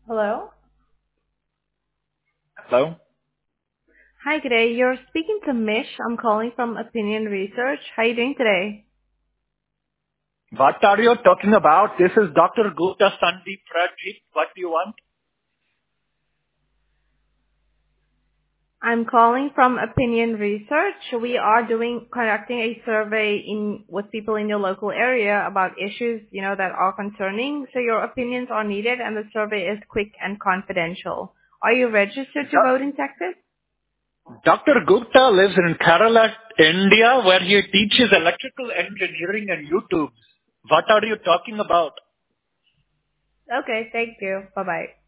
Hello? Hello? Hi, good day. You're speaking to Mish. I'm calling from Opinion Research. How are you doing today? What are you talking about? This is Dr. Gupta Sandeep Pradeep. What do you want? I'm calling from Opinion Research. We are conducting a survey with people in your local area about issues, that are concerning. So your opinions are needed and the survey is quick and confidential. Are you registered to vote in Texas? Dr. Gupta lives in Kerala, India, where he teaches electrical engineering and YouTube. What are you talking about? Okay, thank you. Bye-bye.